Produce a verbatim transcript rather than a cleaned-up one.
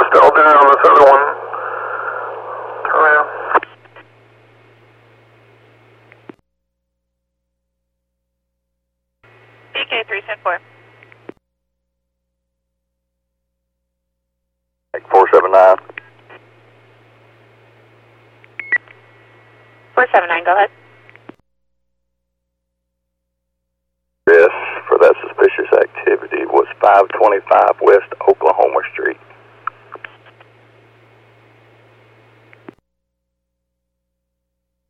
still there on this other one. Turn around. B K three seven four. four seven nine. four seven nine, go ahead. Yes, for that suspicious activity was five twenty-five West